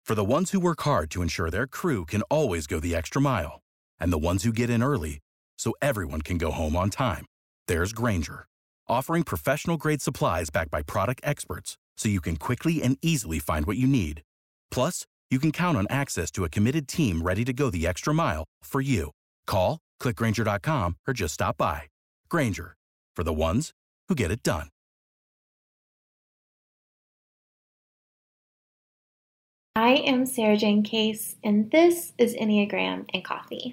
For the ones who work hard to ensure their crew can always go the extra mile, and the ones who get in early so everyone can go home on time, there's Grainger, offering professional-grade supplies backed by product experts so you can quickly and easily find what you need. Plus, you can count on access to a committed team ready to go the extra mile for you. Call, click Grainger.com, or just stop by. Grainger, for the ones who get it done. I am Sarah Jane Case, and this is Enneagram and Coffee.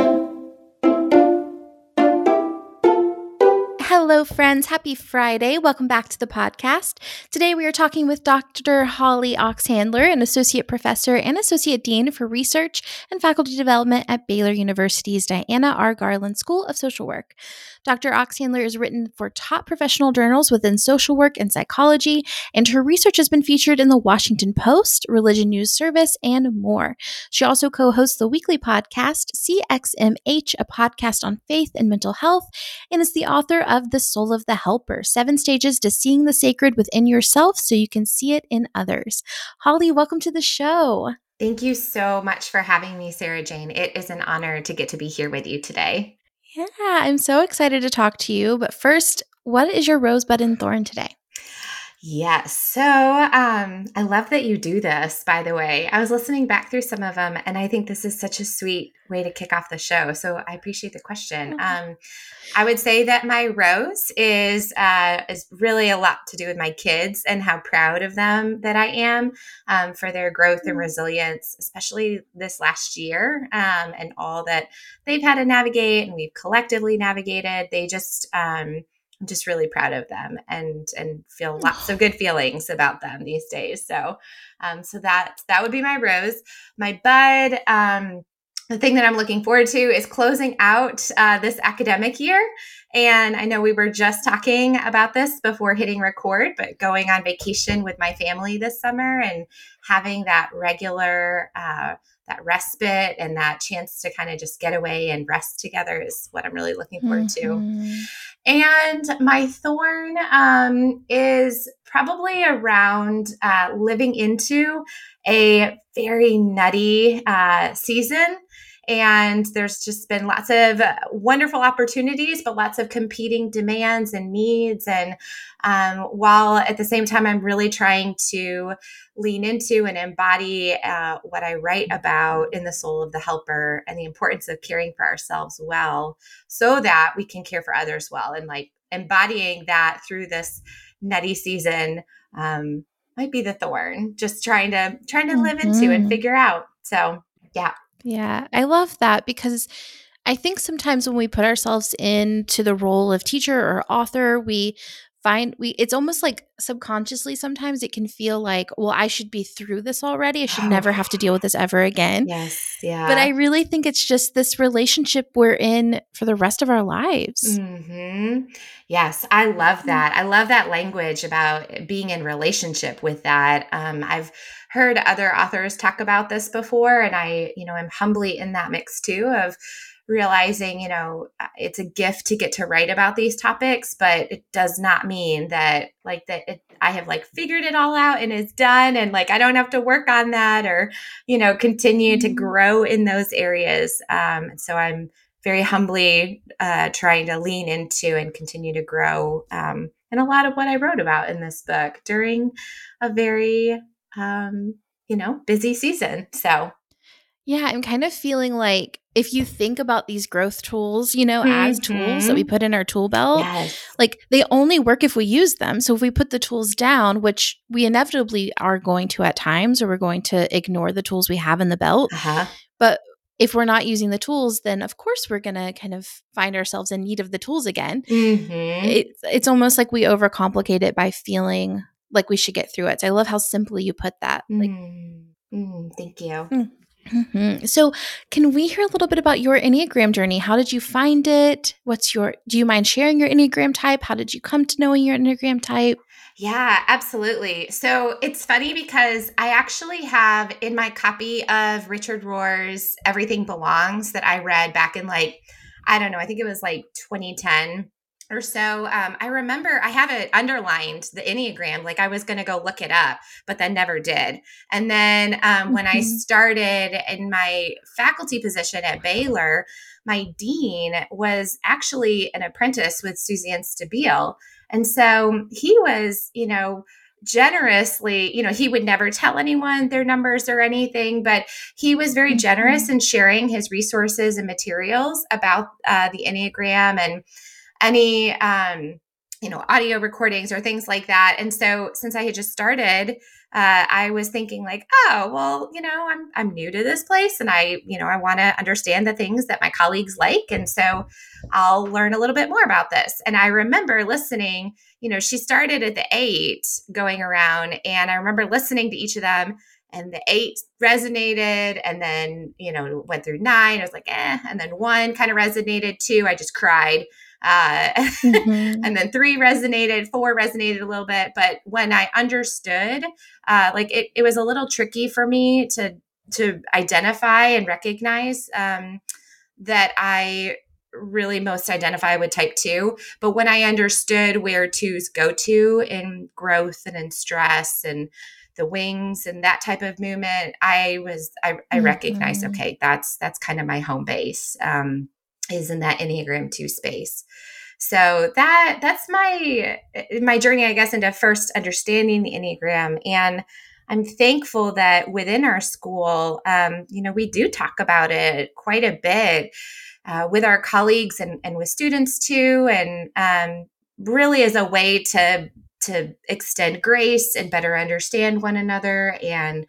Hello, friends. Happy Friday. Welcome back to the podcast. Today, we are talking with Dr. Holly Oxhandler, an associate professor and associate dean for research and faculty development at Baylor University's Diana R. Garland School of Social Work. Dr. Oxhandler is written for top professional journals within social work and psychology, and her research has been featured in the Washington Post, Religion News Service, and more. She also co-hosts the weekly podcast CXMH, a podcast on faith and mental health, and is the author of The Soul of the Helper, 7 Stages to Seeing the Sacred Within Yourself so you can see it in others. Holly, welcome to the show. Thank you so much for having me, Sarah Jane. It is an honor to get to be here with you today. Yeah, I'm so excited to talk to you. But first, what is your rosebud and thorn today? Yes. So I love that you do this, by the way. I was listening back through some of them, and I think this is such a sweet way to kick off the show. So I appreciate the question. I would say that my rose is really a lot to do with my kids and how proud of them that I am for their growth and resilience, especially this last year and all that they've had to navigate and we've collectively navigated. I'm just really proud of them and feel lots of good feelings about them these days. So that would be my rose. My bud, the thing that I'm looking forward to is closing out this academic year. And I know we were just talking about this before hitting record, but going on vacation with my family this summer and having that regular that respite and that chance to kind of just get away and rest together is what I'm really looking forward to. And my thorn is probably around living into a very nutty season. And there's just been lots of wonderful opportunities, but lots of competing demands and needs. And while at the same time, I'm really trying to lean into and embody what I write about in The Soul of the Helper and the importance of caring for ourselves well so that we can care for others well. And like embodying that through this nutty season might be the thorn, just trying to live into and figure out. So, yeah. Yeah, I love that because I think sometimes when we put ourselves into the role of teacher or author, it's almost like subconsciously sometimes it can feel like, well, I should be through this already. I should never have to deal with this ever again. Yes, yeah. But I really think it's just this relationship we're in for the rest of our lives. Mm-hmm. Yes, I love that. I love that language about being in relationship with that. I've heard other authors talk about this before, and I, am humbly in that mix too of realizing, it's a gift to get to write about these topics, but it does not mean that I have figured it all out and it's done. And I don't have to work on that or, continue to grow in those areas. So I'm very humbly trying to lean into and continue to grow in a lot of what I wrote about in this book during a very, busy season. So yeah, I'm kind of feeling like if you think about these growth tools, as tools that we put in our tool belt, they only work if we use them. So if we put the tools down, which we inevitably are going to at times, or we're going to ignore the tools we have in the belt. But if we're not using the tools, then of course we're going to kind of find ourselves in need of the tools again. It's almost like we overcomplicate it by feeling like we should get through it. So I love how simply you put that. Thank you. So can we hear a little bit about your Enneagram journey? How did you find it? Do you mind sharing your Enneagram type? How did you come to knowing your Enneagram type? Yeah, absolutely. So it's funny because I actually have in my copy of Richard Rohr's Everything Belongs that I read back in I think it was 2010. or so. I remember I have it underlined, the Enneagram, like I was going to go look it up, but then never did. And then when I Mhm. started in my faculty position at Baylor, my dean was actually an apprentice with Suzanne Stabile. And so he was, generously, he would never tell anyone their numbers or anything, but he was very generous Mhm. in sharing his resources and materials about the Enneagram and any audio recordings or things like that. And so since I had just started, I was thinking like, oh well, I'm new to this place, and I want to understand the things that my colleagues like, and so I'll learn a little bit more about this. And I remember listening. She started at the 8 going around, and I remember listening to each of them, and the 8 resonated, and then went through 9. I was like, and then 1 kind of resonated. 2, I just cried. uh, Mhm. and then 3 resonated, 4 resonated a little bit. But when I understood, like it was a little tricky for me to identify and recognize that I really most identify with type 2. But when I understood where 2s go to in growth and in stress and the wings and that type of movement, I recognized, Mhm. okay, that's kind of my home base, is in that Enneagram 2 space. So that's my journey, I guess, into first understanding the Enneagram. And I'm thankful that within our school, we do talk about it quite a bit with our colleagues and with students too, and really as a way to extend grace and better understand one another. And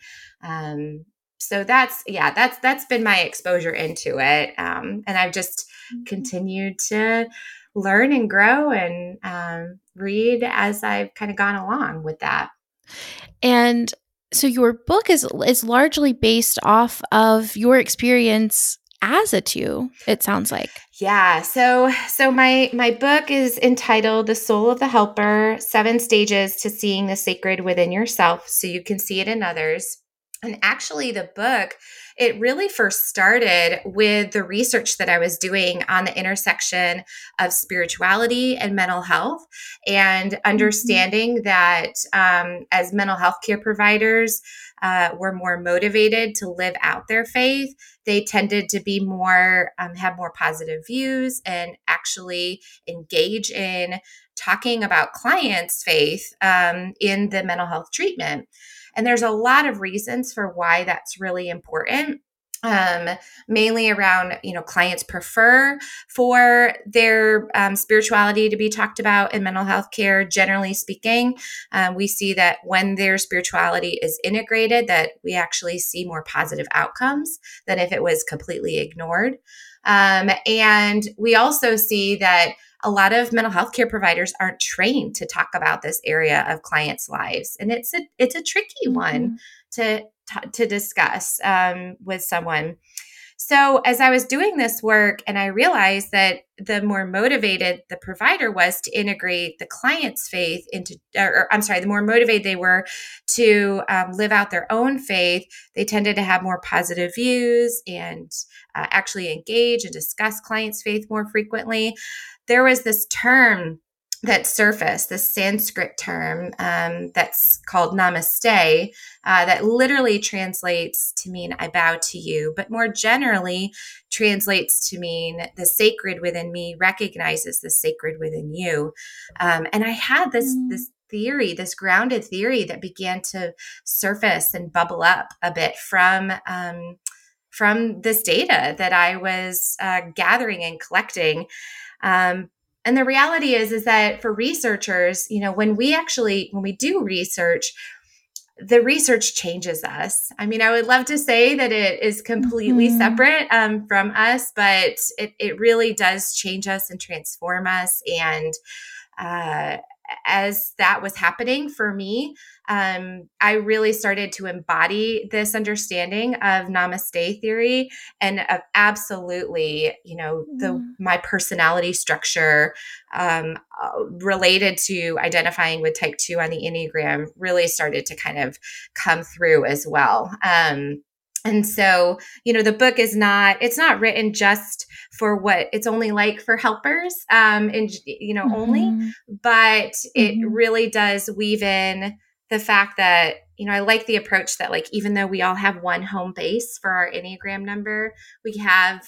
so that's been my exposure into it, and I've just continued to learn and grow and read as I've kind of gone along with that. And so your book is largely based off of your experience as a 2, it sounds like. Yeah. So my book is entitled The Soul of the Helper: 7 Stages to Seeing the Sacred Within Yourself so you can see it in others. And actually the book, it really first started with the research that I was doing on the intersection of spirituality and mental health, and Mhm. understanding that as mental health care providers, were more motivated to live out their faith. They tended to be more, have more positive views and actually engage in talking about clients' faith in the mental health treatment. And there's a lot of reasons for why that's really important. Um, Mainly around, clients prefer for their spirituality to be talked about in mental health care. Generally speaking, we see that when their spirituality is integrated, that we actually see more positive outcomes than if it was completely ignored. And we also see that a lot of mental health care providers aren't trained to talk about this area of clients' lives, and it's a tricky one Mhm. to discuss with someone. So, as I was doing this work, and I realized that the more motivated the provider was to integrate the client's faith into, or I'm sorry, the more motivated they were to live out their own faith, they tended to have more positive views and actually engage and discuss clients' faith more frequently. There was this term that surfaced, this Sanskrit term that's called namaste, that literally translates to mean I bow to you, but more generally translates to mean the sacred within me recognizes the sacred within you. And I had Mm. this theory, this grounded theory that began to surface and bubble up a bit from this data that I was gathering and collecting. Um, and the reality is that for researchers, when we do research, the research changes us. I mean, I would love to say that it is completely Mhm. separate from us, but it really does change us and transform us. And uh, as that was happening for me, I really started to embody this understanding of Namaste theory and of absolutely, Mm. my personality structure related to identifying with type 2 on the Enneagram really started to kind of come through as well. And so, the book it's not written just for what it's only like for helpers, and, only, Mm-hmm. but it Mm-hmm. really does weave in the fact that, I like the approach that, like, even though we all have one home base for our Enneagram number, we have,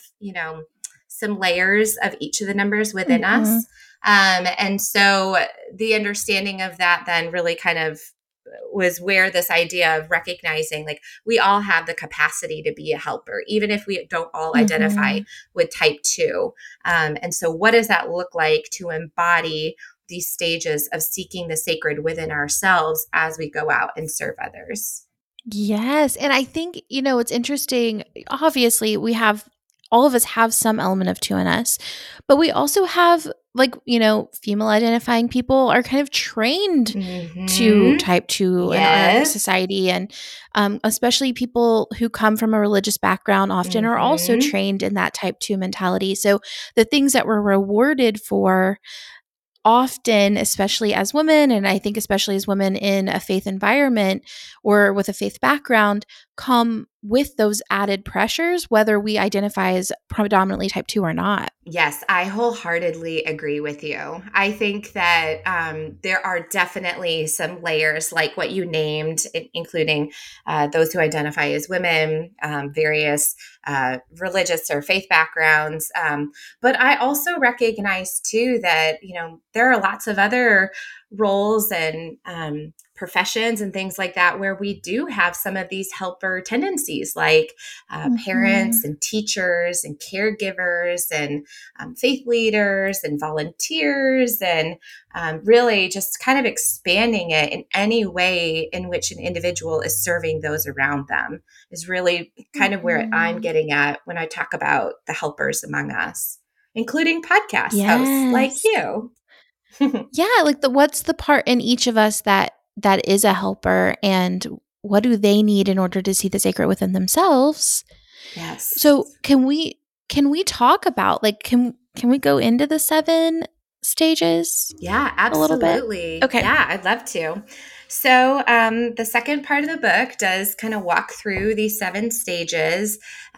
some layers of each of the numbers within Mm-hmm. us. And so the understanding of that then really kind of was where this idea of recognizing, like, we all have the capacity to be a helper, even if we don't all identify Mm-hmm. with type 2. And so what does that look like to embody these stages of seeking the sacred within ourselves as we go out and serve others? Yes. And I think, it's interesting. Obviously, all of us have some element of two in us, but we also have, like, female identifying people are kind of trained to Mm-hmm. type two in our Yes. society. And especially people who come from a religious background often are also Mm-hmm. trained in that type two mentality. So the things that we're rewarded for often, especially as women, and I think especially as women in a faith environment or with a faith background, come with those added pressures, whether we identify as predominantly type 2 or not. Yes, I wholeheartedly agree with you. I think that there are definitely some layers, like what you named, including those who identify as women, various religious or faith backgrounds. But I also recognize too that, there are lots of other roles and professions and things like that where we do have some of these helper tendencies, like parents Mhm. and teachers and caregivers and faith leaders and volunteers, and really just kind of expanding it in any way in which an individual is serving those around them is really kind of where I'm Mhm. getting at when I talk about the helpers among us, including podcast hosts like Yes. you. Yeah, like what's the part in each of us that is a helper, and what do they need in order to see the sacred within themselves? So, Yes. can we talk about, like, can we go into the 7 stages Yeah, a little bit? absolutely. Okay. Yeah, I'd love to. So, the second part of the book does kind of walk through these 7 stages,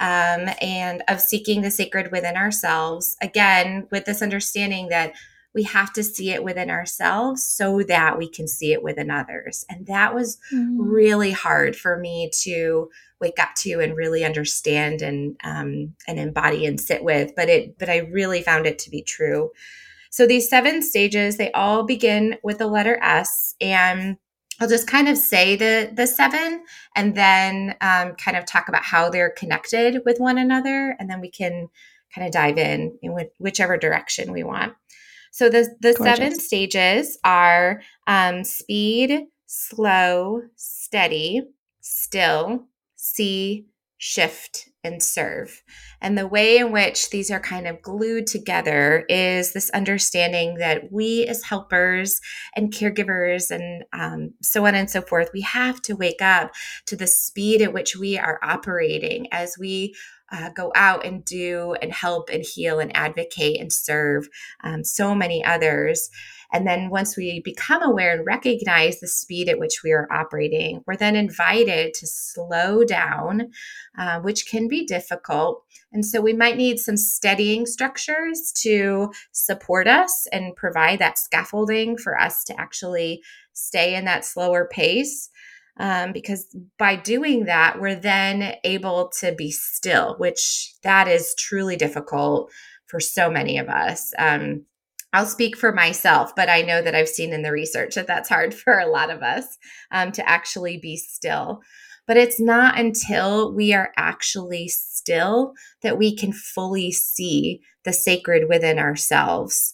and of seeking the sacred within ourselves. Again, with this understanding that we have to see it within ourselves so that we can see it within others. And that was Mhm. really hard for me to wake up to and really understand and embody and sit with. But I really found it to be true. So these 7 stages, they all begin with the letter S, and I'll just kind of say the 7, and then kind of talk about how they're connected with one another, and then we can kind of dive in whichever direction we want. So the 7 Gorgeous. stages are speed, slow, steady, still, see, shift, and serve. And the way in which these are kind of glued together is this understanding that we, as helpers and caregivers and so on and so forth, we have to wake up to the speed at which we are operating as we go out and do and help and heal and advocate and serve so many others. And then once we become aware and recognize the speed at which we are operating, we're then invited to slow down, which can be difficult. And so we might need some steadying structures to support us and provide that scaffolding for us to actually stay in that slower pace. Because by doing that, we're then able to be still, which that is truly difficult for so many of us. I'll speak for myself, but I know that I've seen in the research that that's hard for a lot of us, to actually be still. But it's not until we are actually still that we can fully see the sacred within ourselves.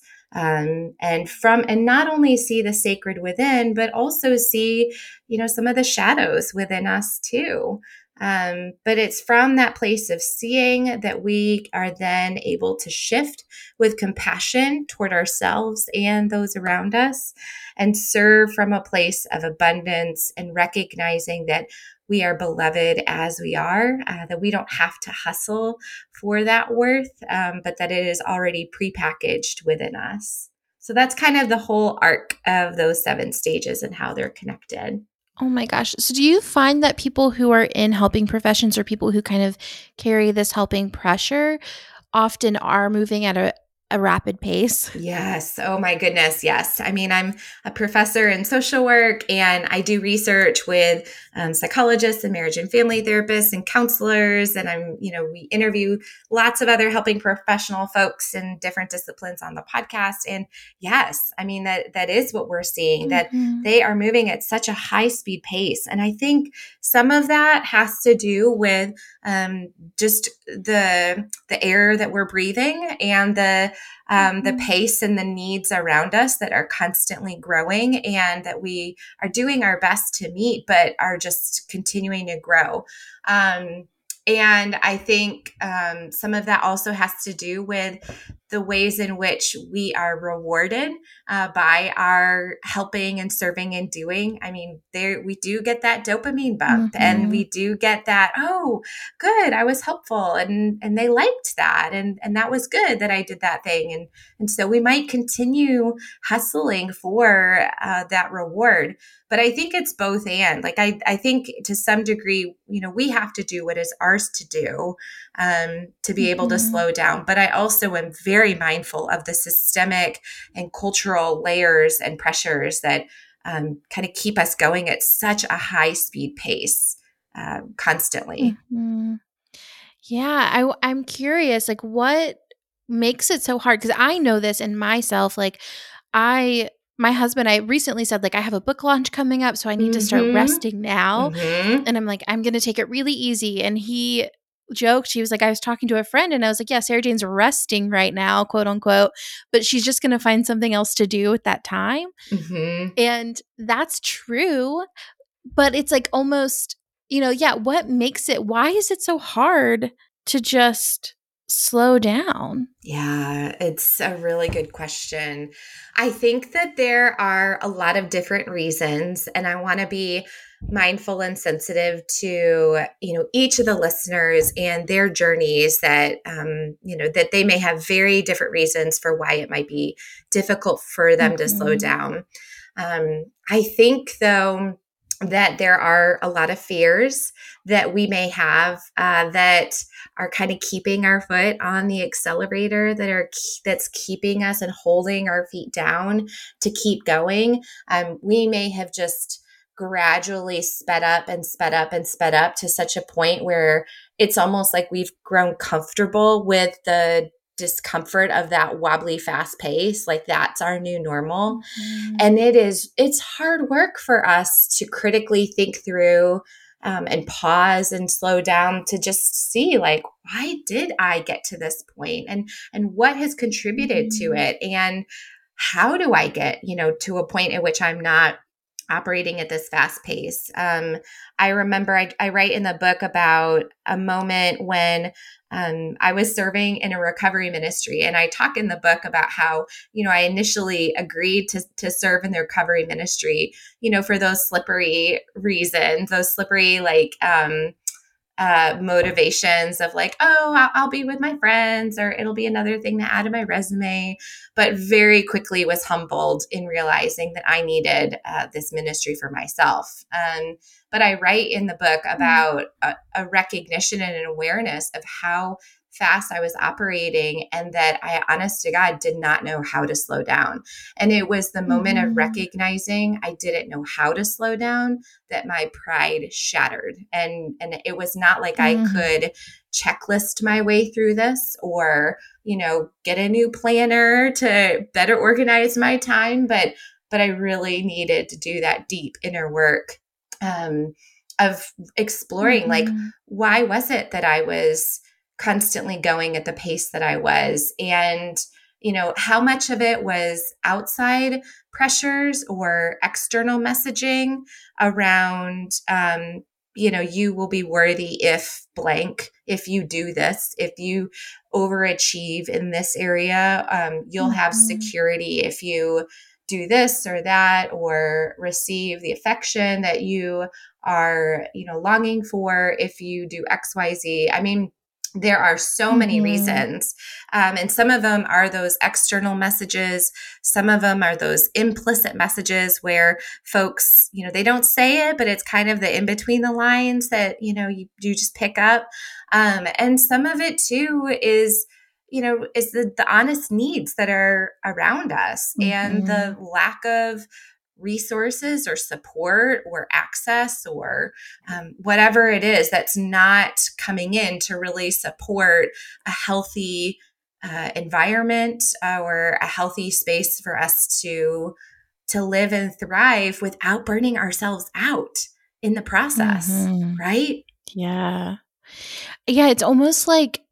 And not only see the sacred within, but also see, some of the shadows within us too. But it's from that place of seeing that we are then able to shift with compassion toward ourselves and those around us, and serve from a place of abundance and recognizing that we are beloved as we are, that we don't have to hustle for that worth, but that it is already prepackaged within us. So that's kind of the whole arc of those 7 stages and how they're connected. Oh my gosh. So do you find that people who are in helping professions or people who kind of carry this helping pressure often are moving at a rapid pace? Yes. Oh my goodness. Yes. I mean, I'm a professor in social work and I do research with psychologists and marriage and family therapists and counselors. And we interview lots of other helping professional folks in different disciplines on the podcast. And yes, I mean, that is what we're seeing, that Mhm. they are moving at such a high speed pace. And I think some of that has to do with just the air that we're breathing and the Mhm. pace and the needs around us that are constantly growing and that we are doing our best to meet, but are just continuing to grow. And I think some of that also has to do with the ways in which we are rewarded by our helping and serving and doing. I mean, there we do get that dopamine bump, and Mhm. we do get that, oh, good, I was helpful, and they liked that, and that was good that I did that thing, and so we might continue hustling for that reward. But I think it's both and. Like I think to some degree, we have to do what is ours to do to be able to Mhm. slow down. But I also am very mindful of the systemic and cultural layers and pressures that kind of keep us going at such a high speed pace constantly. Mhm. Yeah, I'm curious, like, what makes it so hard? Because I know this in myself, like, I my husband, I recently said, like, "I have a book launch coming up, so I need to start Mm-hmm. resting now," Mm-hmm. and I'm like, "I'm gonna take it really easy," and he joked, he was like, "I was talking to a friend," and I was like, "Yeah, Sarah Jane's resting right now, quote, unquote, but she's just gonna find something else to do at that time," Mm-hmm. and that's true, but it's, like, almost yeah, what makes it why is it so hard to just slow down? Yeah, it's a really good question. I think that there are a lot of different reasons, and I want to be mindful and sensitive to, each of the listeners and their journeys that they may have very different reasons for why it might be difficult for them to slow Mhm. down. I think, though, that there are a lot of fears that we may have that are kind of keeping our foot on the accelerator, that's keeping us and holding our feet down to keep going. We may have just gradually sped up and sped up and sped up to such a point where it's almost like we've grown comfortable with the discomfort of that wobbly fast pace, like that's our new normal. Mhm. And it's hard work for us to critically think through and pause and slow down to just see, like, why did I get to this point, and what has contributed to Mhm. it, and how do I get to a point at which I'm not operating at this fast pace. I remember I write in the book about a moment when I was serving in a recovery ministry, and I talk in the book about how I initially agreed to serve in the recovery ministry, for those slippery reasons, those slippery, like, motivations of, like, oh, I'll be with my friends, or it'll be another thing to add to my resume. But very quickly was humbled in realizing that I needed this ministry for myself. But I write in the book Mm. about a recognition and an awareness of how fast I was operating, and that I, honest to God, did not know how to slow down. And it was the moment of Mhm. recognizing I didn't know how to slow down that my pride shattered. And it was not like I Mhm. could checklist my way through this, or get a new planner to better organize my time, but I really needed to do that deep inner work um, of exploring, like, Mhm. why was it that I was constantly going at the pace that I was, and how much of it was outside pressures or external messaging around you will be worthy if blank, if you do this, if you overachieve in this area, you'll have Mhm. security if you do this or that, or receive the affection that you are longing for if you do XYZ. I mean, there are so many reasons. And some of them are those external messages. Some of them are those implicit messages where folks, they don't say it, but it's kind of the in between the lines that, you just pick up. And some of it too is the honest needs that are around us and the lack of resources or support or access or whatever it is that's not coming in to really support a healthy environment or a healthy space for us to live and thrive without burning ourselves out in the process, right? Yeah. Yeah, it's almost like,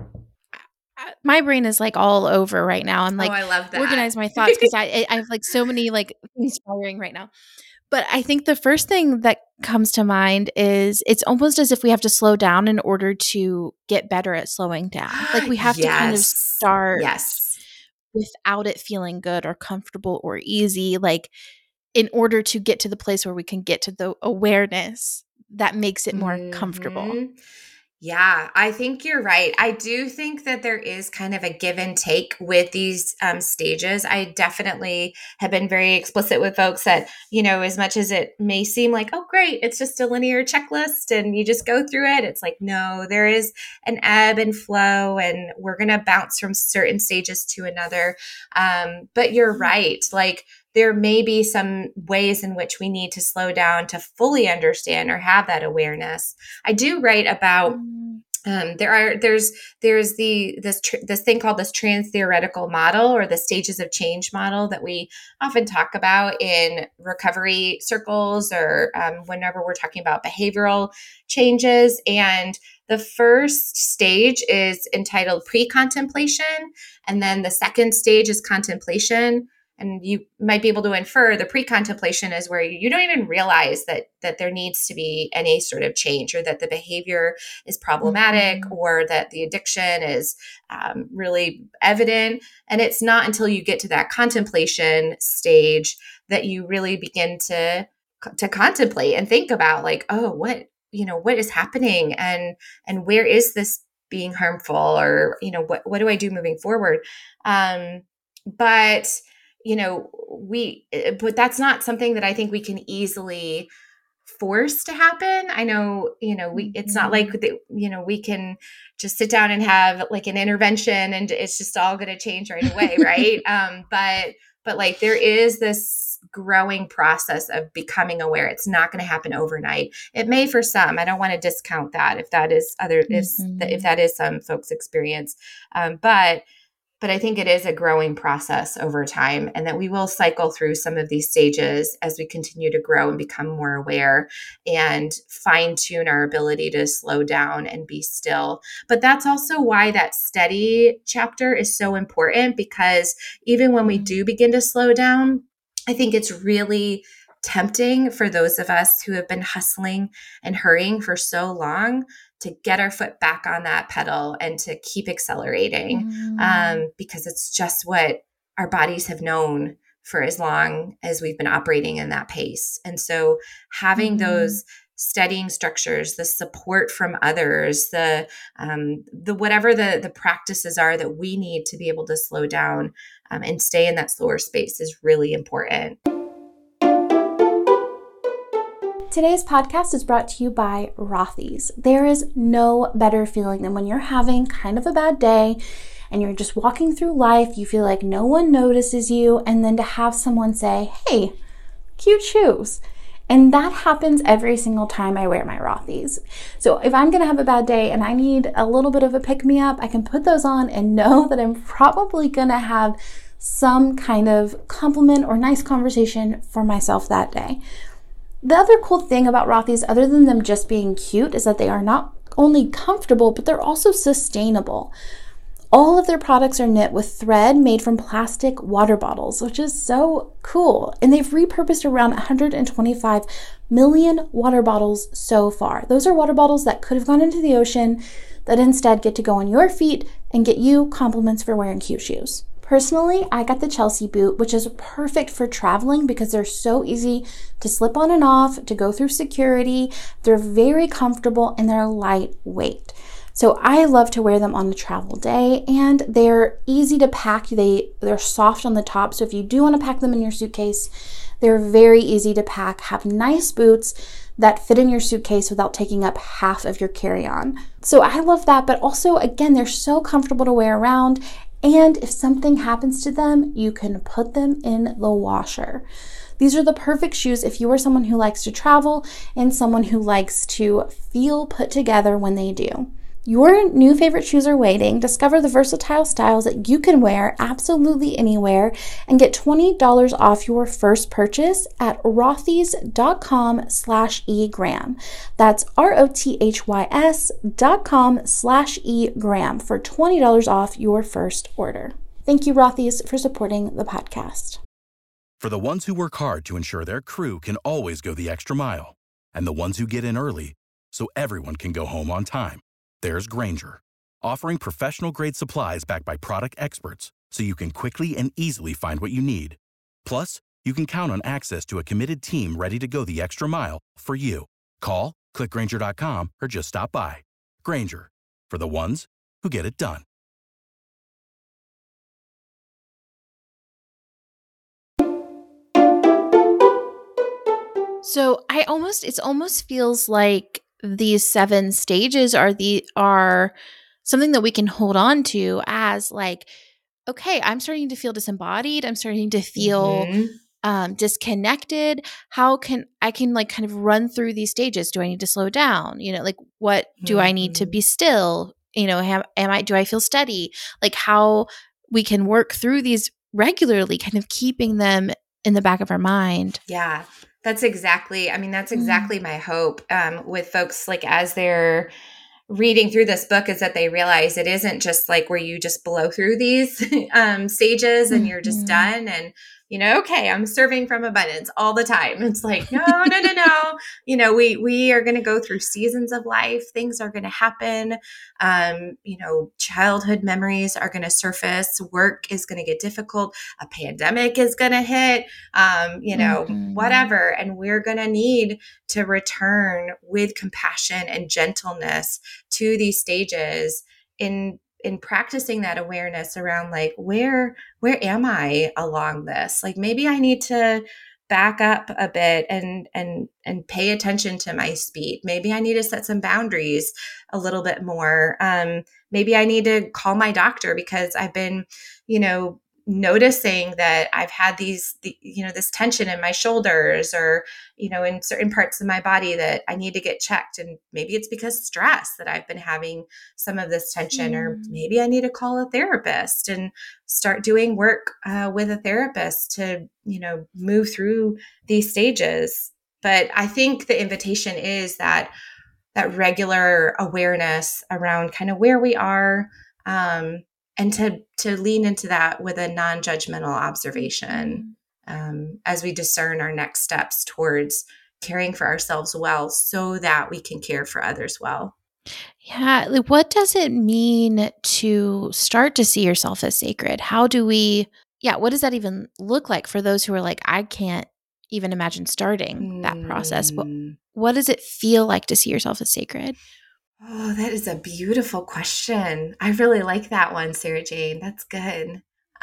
my brain is like all over right now. I'm like, I love that. Organize my thoughts because I have like so many like things firing right now. But I think the first thing that comes to mind is it's almost as if we have to slow down in order to get better at slowing down. Like we have to kind of start without it feeling good or comfortable or easy, like in order to get to the place where we can get to the awareness that makes it more comfortable. Yeah, I think you're right. I do think that there is kind of a give and take with these stages. I definitely have been very explicit with folks that, as much as it may seem like, oh, great, it's just a linear checklist and you just go through it. It's like, no, there is an ebb and flow and we're going to bounce from certain stages to another. But you're right. Like, there may be some ways in which we need to slow down to fully understand or have that awareness. I do write about there's this thing called this trans-theoretical model or the stages of change model that we often talk about in recovery circles or whenever we're talking about behavioral changes. And the first stage is entitled pre-contemplation, and then the second stage is contemplation. And you might be able to infer the pre-contemplation is where you don't even realize that there needs to be any sort of change or that the behavior is problematic or that the addiction is really evident. And it's not until you get to that contemplation stage that you really begin to contemplate and think about like, oh, what is happening and where is this being harmful or, what do I do moving forward? But that's not something that I think we can easily force to happen. I know, it's not like, we can just sit down and have like an intervention and it's just all going to change right away. Right. But like there is this growing process of becoming aware. It's not going to happen overnight. It may for some. I don't want to discount that if that is if that is some folks' experience. But I think it is a growing process over time and that we will cycle through some of these stages as we continue to grow and become more aware and fine tune our ability to slow down and be still. But that's also why that steady chapter is so important, because even when we do begin to slow down, I think it's really tempting for those of us who have been hustling and hurrying for so long to get our foot back on that pedal and to keep accelerating because it's just what our bodies have known for as long as we've been operating in that pace. And so having those steadying structures, the support from others, the whatever the practices are that we need to be able to slow down and stay in that slower space is really important. Today's podcast is brought to you by Rothy's. There is no better feeling than when you're having kind of a bad day and you're just walking through life, you feel like no one notices you, and then to have someone say, hey, cute shoes. And that happens every single time I wear my Rothy's. So if I'm going to have a bad day and I need a little bit of a pick-me-up, I can put those on and know that I'm probably going to have some kind of compliment or nice conversation for myself that day. The other cool thing about Rothy's, other than them just being cute, is that they are not only comfortable, but they're also sustainable. All of their products are knit with thread made from plastic water bottles, which is so cool. And they've repurposed around 125 million water bottles so far. Those are water bottles that could have gone into the ocean that instead get to go on your feet and get you compliments for wearing cute shoes. Personally, I got the Chelsea boot, which is perfect for traveling because they're so easy to slip on and off, to go through security. They're very comfortable and they're lightweight. So I love to wear them on a travel day, and they're easy to pack. They're soft on the top, so if you do want to pack them in your suitcase, they're very easy to pack, have nice boots that fit in your suitcase without taking up half of your carry-on. So I love that, but also, again, they're so comfortable to wear around, and if something happens to them, you can put them in the washer. These are the perfect shoes if you are someone who likes to travel and someone who likes to feel put together when they do. Your new favorite shoes are waiting. Discover the versatile styles that you can wear absolutely anywhere and get $20 off your first purchase at rothys.com/egram. That's rothys.com/egram for $20 off your first order. Thank you, Rothys, for supporting the podcast. For the ones who work hard to ensure their crew can always go the extra mile, and the ones who get in early so everyone can go home on time, there's Grainger, offering professional-grade supplies backed by product experts so you can quickly and easily find what you need. Plus, you can count on access to a committed team ready to go the extra mile for you. Call, click Grainger.com, or just stop by. Grainger, for the ones who get it done. So it almost feels like these 7 stages are something that we can hold on to as like, okay, I'm starting to feel disembodied. I'm starting to feel disconnected. How can I like kind of run through these stages? Do I need to slow down? Like what do I need to be still? Do I feel steady? Like how we can work through these regularly, kind of keeping them in the back of our mind. Yeah. That's exactly my hope with folks, like as they're reading through this book, is that they realize it isn't just like where you just blow through these stages and you're just done and, okay, I'm serving from abundance all the time. It's like, no. We are going to go through seasons of life. Things are going to happen. Childhood memories are going to surface. Work is going to get difficult. A pandemic is going to hit, whatever. And we're going to need to return with compassion and gentleness to these stages in practicing that awareness around like, where am I along this? Like maybe I need to back up a bit and pay attention to my speed. Maybe I need to set some boundaries a little bit more. Maybe I need to call my doctor because I've been, noticing that I've had this tension in my shoulders or, in certain parts of my body that I need to get checked. And maybe it's because stress that I've been having some of this tension, or maybe I need to call a therapist and start doing work with a therapist to, move through these stages. But I think the invitation is that regular awareness around kind of where we are, and to lean into that with a non-judgmental observation as we discern our next steps towards caring for ourselves well so that we can care for others well. Yeah. Like what does it mean to start to see yourself as sacred? What does that even look like for those who are like, I can't even imagine starting that process? What does it feel like to see yourself as sacred? Oh, that is a beautiful question. I really like that one, Sarah Jane. That's good.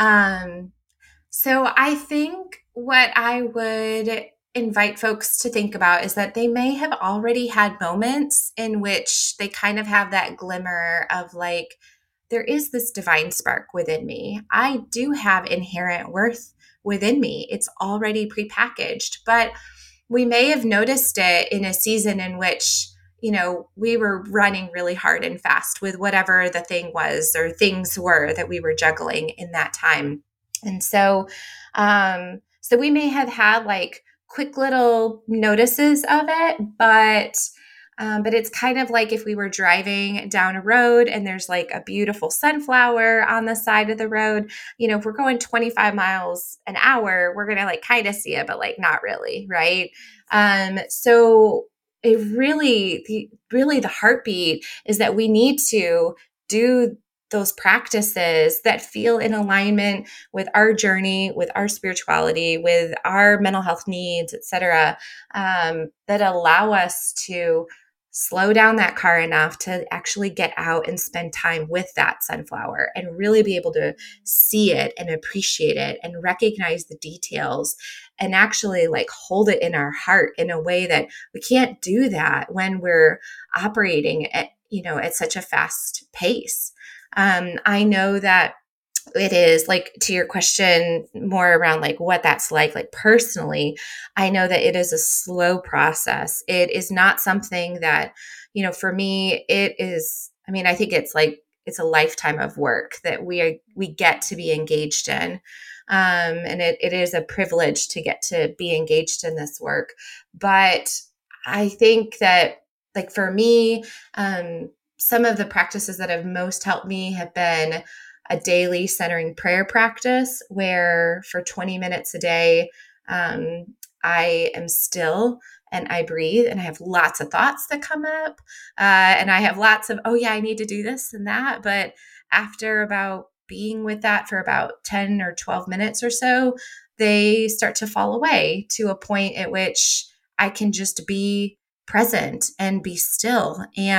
So I think what I would invite folks to think about is that they may have already had moments in which they kind of have that glimmer of like, there is this divine spark within me. I do have inherent worth within me. It's already prepackaged, but we may have noticed it in a season in which we were running really hard and fast with whatever the thing was or things were that we were juggling in that time. And so we may have had like quick little notices of it, but it's kind of like if we were driving down a road and there's like a beautiful sunflower on the side of the road, if we're going 25 miles an hour, we're going to like kind of see it, but like not really. Right. So it really the heartbeat is that we need to do those practices that feel in alignment with our journey, with our spirituality, with our mental health needs, et cetera, that allow us to slow down that car enough to actually get out and spend time with that sunflower and really be able to see it and appreciate it and recognize the details and actually like hold it in our heart in a way that we can't do that when we're operating at, at such a fast pace. I know that it is, like, to your question more around like what that's like personally, I know that it is a slow process. It is not something that, for me, it is, I mean, I think it's a lifetime of work that we get to be engaged in. And it is a privilege to get to be engaged in this work. But I think that, like, for me, some of the practices that have most helped me have been a daily centering prayer practice where for 20 minutes a day, I am still and I breathe and I have lots of thoughts that come up. And I have lots of, oh yeah, I need to do this and that. But after about being with that for about 10 or 12 minutes or so, they start to fall away to a point at which I can just be present and be still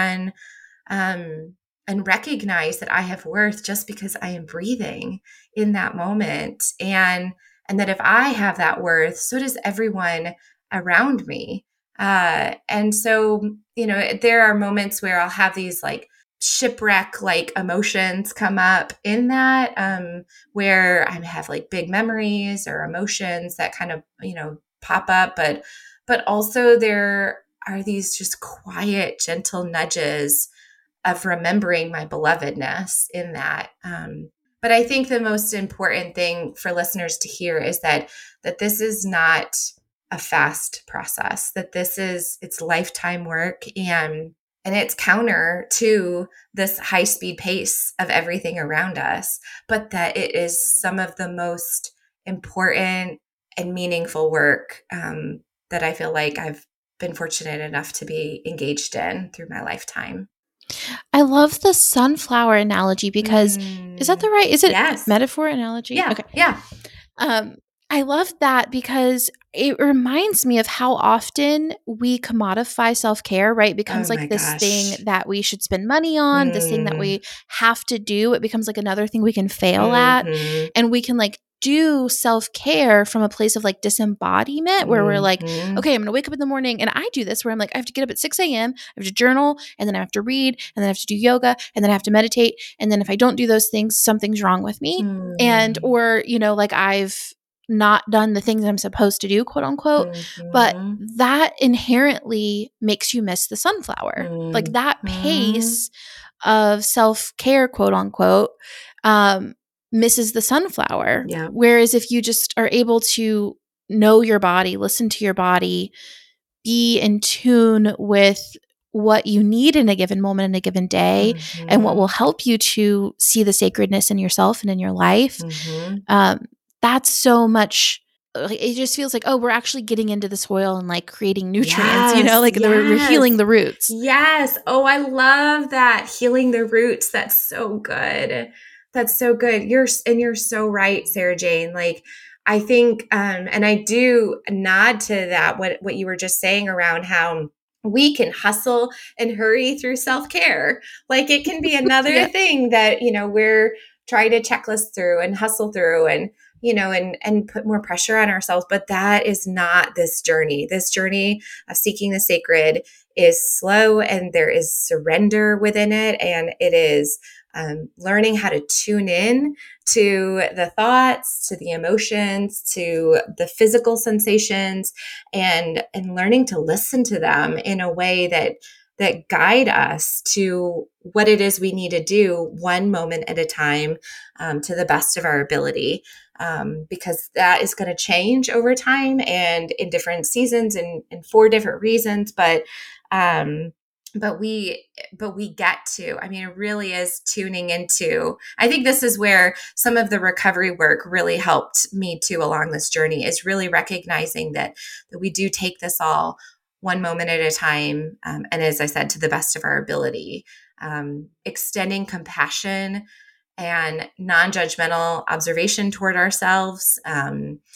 um, and recognize that I have worth just because I am breathing in that moment. And that if I have that worth, so does everyone around me. And so, there are moments where I'll have these like shipwreck like emotions come up in that, where I have like big memories or emotions that kind of, pop up. But also there are these just quiet, gentle nudges of remembering my belovedness in that. But I think the most important thing for listeners to hear is that this is not a fast process, that it's lifetime work, and it's counter to this high speed pace of everything around us, but that it is some of the most important and meaningful work that I feel like I've been fortunate enough to be engaged in through my lifetime. I love the sunflower analogy because is that is it Yes. metaphor analogy? Yeah. Okay. Yeah. I love that because it reminds me of how often we commodify self-care, right? It becomes Oh my like this thing gosh. that we should spend money on, this thing that we have to do. It becomes like another thing we can fail at. And we can like do self-care from a place of like disembodiment where we're like, okay, I'm going to wake up in the morning, and I do this where I'm like, I have to get up at 6 a.m. I have to journal, and then I have to read, and then I have to do yoga, and then I have to meditate. And then if I don't do those things, something's wrong with me. And, or, like I've not done the things I'm supposed to do, quote unquote. But that inherently makes you miss the sunflower. Like that pace of self-care, quote unquote, misses the sunflower. Yeah. Whereas if you just are able to know your body, listen to your body, be in tune with what you need in a given moment in a given day, and what will help you to see the sacredness in yourself and in your life, that's so much. It just feels like, oh, we're actually getting into the soil and like creating nutrients, we're healing the roots. Yes. Oh, I love that. Healing the roots. That's so good. That's so good. You're so right, Sarah Jane. Like, I think, and I do nod to that, what you were just saying around how we can hustle and hurry through self-care. Like it can be another thing that, we're trying to checklist through and hustle through and put more pressure on ourselves. But that is not this journey. This journey of seeking the sacred is slow, and there is surrender within it. And it is learning how to tune in to the thoughts, to the emotions, to the physical sensations, and learning to listen to them in a way that guide us to what it is we need to do one moment at a time, to the best of our ability. Because that is going to change over time and in different seasons and for different reasons. But we get to, I mean, it really is tuning into, I think this is where some of the recovery work really helped me too along this journey, is really recognizing that we do take this all one moment at a time. And as I said, to the best of our ability, extending compassion and non-judgmental observation toward ourselves,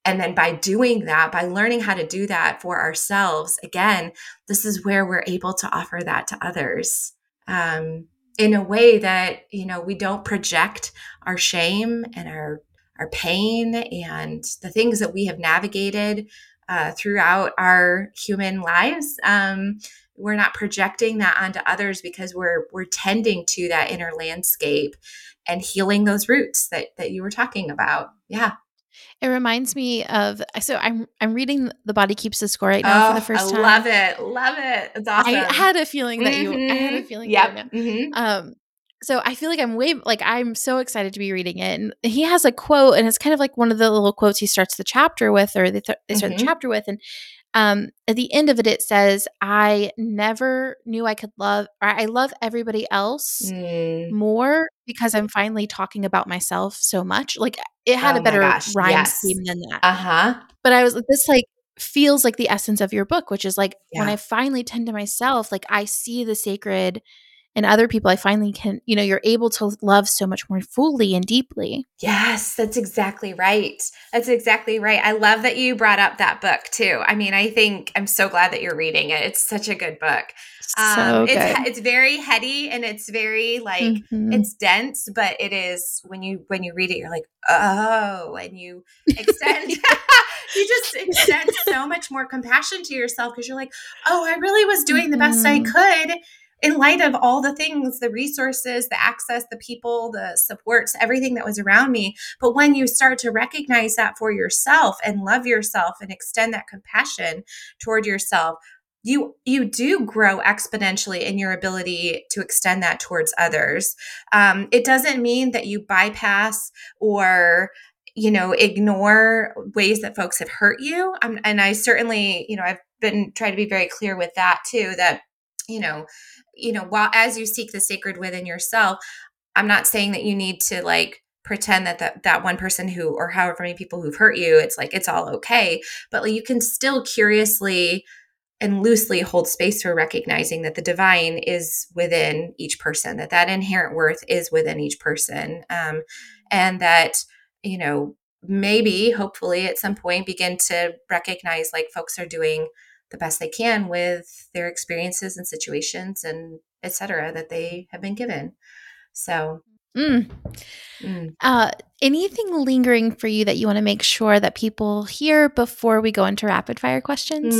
And then by doing that, by learning how to do that for ourselves, again, this is where we're able to offer that to others in a way that, we don't project our shame and our pain and the things that we have navigated throughout our human lives. We're not projecting that onto others because we're tending to that inner landscape and healing those roots that you were talking about. Yeah. It reminds me of, so I'm reading The Body Keeps the Score right now for the first time. I love it. Love it. It's awesome. I had a feeling that you would know. Mm-hmm. So I feel like I'm so excited to be reading it. And he has a quote, and it's kind of like one of the little quotes he starts the chapter with, or they start the chapter with. And at the end of it, it says, I never knew I could love, or I love everybody else more because I'm finally talking about myself so much. Like, it had a better rhyme scheme than that. But I was like, this like feels like the essence of your book, which is like, when I finally tend to myself, like I see the sacred in other people. I finally can, you're able to love so much more fully and deeply. Yes, that's exactly right. That's exactly right. I love that you brought up that book too. I mean, I'm so glad that you're reading it. It's such a good book. So good. It's very heady and it's very like, it's dense, but it is, when you read it, you're like, oh, and you extend, you just extend so much more compassion to yourself because you're like, oh, I really was doing the best I could in light of all the things, the resources, the access, the people, the supports, everything that was around me. But when you start to recognize that for yourself and love yourself and extend that compassion toward yourself, you do grow exponentially in your ability to extend that towards others. It doesn't mean that you bypass or ignore ways that folks have hurt you. And I certainly, I've been trying to be very clear with that too, that, while as you seek the sacred within yourself, I'm not saying that you need to like pretend that one person who, or however many people who've hurt you, it's like, it's all okay. But like, you can still curiously and loosely hold space for recognizing that the divine is within each person, that inherent worth is within each person. And that, maybe hopefully at some point begin to recognize like folks are doing the best they can with their experiences and situations and et cetera that they have been given. So, anything lingering for you that you want to make sure that people hear before we go into rapid fire questions?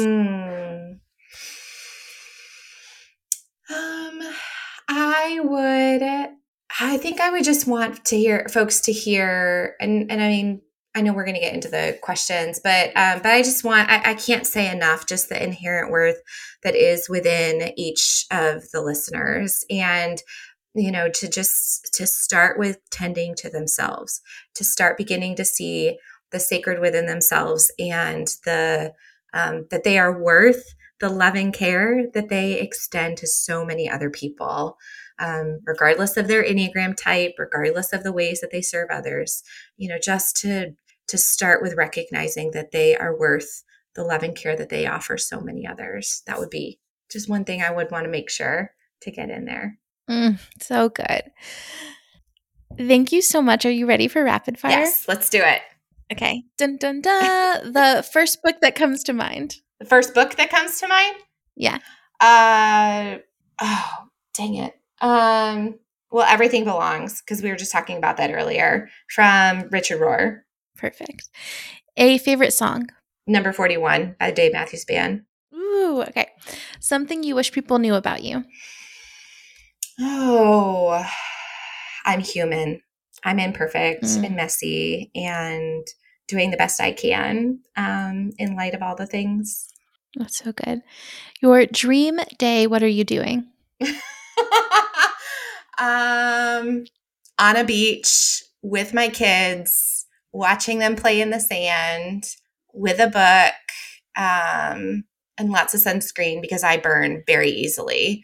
I think I would just want to hear folks to hear, and I mean, I know we're going to get into the questions, but I just want, I can't say enough, just the inherent worth that is within each of the listeners. And, to start with tending to themselves, to start beginning to see the sacred within themselves and that they are worth the loving care that they extend to so many other people. Regardless of their Enneagram type, regardless of the ways that they serve others, just to start with recognizing that they are worth the loving care that they offer so many others. That would be just one thing I would want to make sure to get in there. So good. Thank you so much. Are you ready for rapid fire? Yes, let's do it. Okay. Dun, dun, dun. The first book that comes to mind. The first book that comes to mind? Yeah. Oh, dang it. Well, Everything Belongs, because we were just talking about that earlier, from Richard Rohr. Perfect. A favorite song? Number 41 by the Dave Matthews Band. Ooh, okay. Something you wish people knew about you? Oh, I'm human. I'm imperfect and messy and doing the best I can in light of all the things. That's so good. Your dream day, what are you doing? On a beach with my kids, watching them play in the sand with a book, and lots of sunscreen because I burn very easily.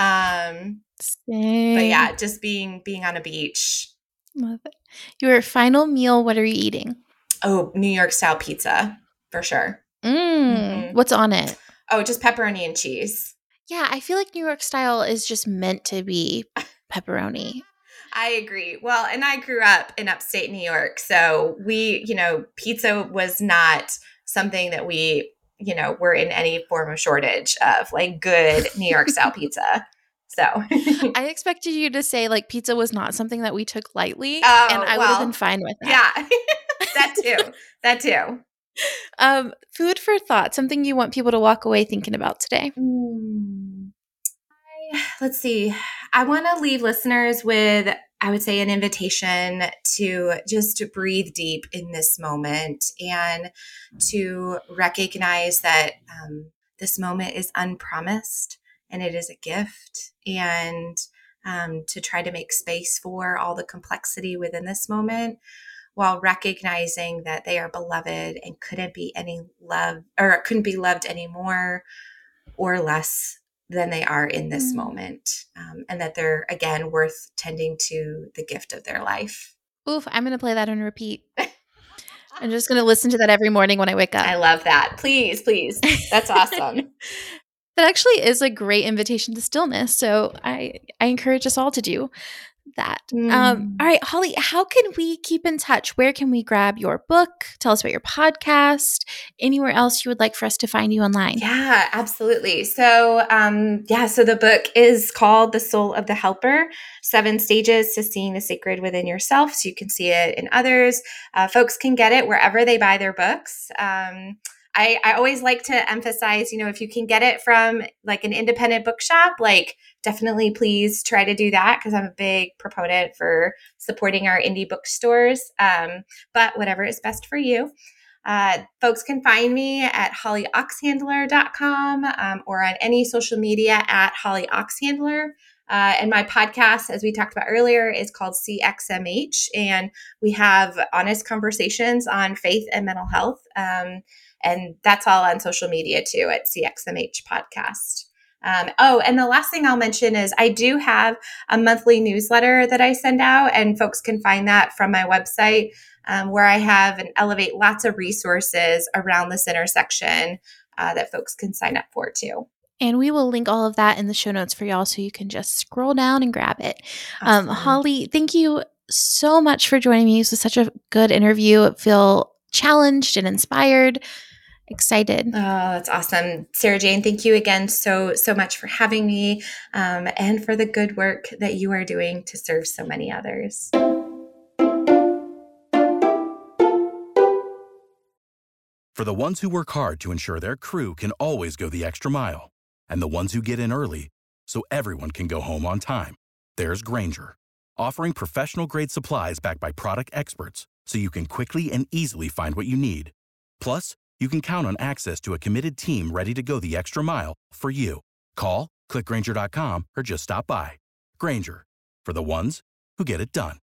But yeah, just being on a beach. Love it. Your final meal, what are you eating? Oh, New York style pizza for sure. What's on it? Oh, just pepperoni and cheese. Yeah, I feel like New York style is just meant to be pepperoni. I agree. Well, and I grew up in upstate New York. So pizza was not something that we, were in any form of shortage of, like good New York style pizza. So I expected you to say like pizza was not something that we took lightly, and I would have been fine with that. Yeah, that too. Food for thought, something you want people to walk away thinking about today. Let's see. I want to leave listeners with, I would say, an invitation to just breathe deep in this moment and to recognize that this moment is unpromised and it is a gift, and to try to make space for all the complexity within this moment while recognizing that they are beloved and couldn't be loved any more or less than they are in this moment, and that they're, again, worth tending to the gift of their life. Oof, I'm going to play that on repeat. I'm just going to listen to that every morning when I wake up. I love that. Please. That's awesome. That actually is a great invitation to stillness. So I encourage us all to do that. All right, Holly, how can we keep in touch? Where can we grab your book? Tell us about your podcast, anywhere else you would like for us to find you online. Yeah, absolutely. So, so the book is called The Soul of the Helper, 7 Stages to Seeing the Sacred Within Yourself. So you can see it in others. Folks can get it wherever they buy their books. I always like to emphasize, if you can get it from like an independent bookshop, like definitely please try to do that, because I'm a big proponent for supporting our indie bookstores. But whatever is best for you. Folks can find me at hollyoxhandler.com or on any social media at hollyoxhandler. And my podcast, as we talked about earlier, is called CXMH. And we have honest conversations on faith and mental health. And that's all on social media too at CXMH Podcast. And the last thing I'll mention is I do have a monthly newsletter that I send out, and folks can find that from my website, where I have and elevate lots of resources around this intersection that folks can sign up for too. And we will link all of that in the show notes for y'all, so you can just scroll down and grab it. Holly, thank you so much for joining me. This was such a good interview. I feel challenged and inspired. Excited. Oh, that's awesome. Sarah Jane, thank you again so much for having me, and for the good work that you are doing to serve so many others. For the ones who work hard to ensure their crew can always go the extra mile, and the ones who get in early so everyone can go home on time, there's Grainger, offering professional-grade supplies backed by product experts so you can quickly and easily find what you need. Plus, you can count on access to a committed team ready to go the extra mile for you. Call, click Grainger.com, or just stop by. Grainger, for the ones who get it done.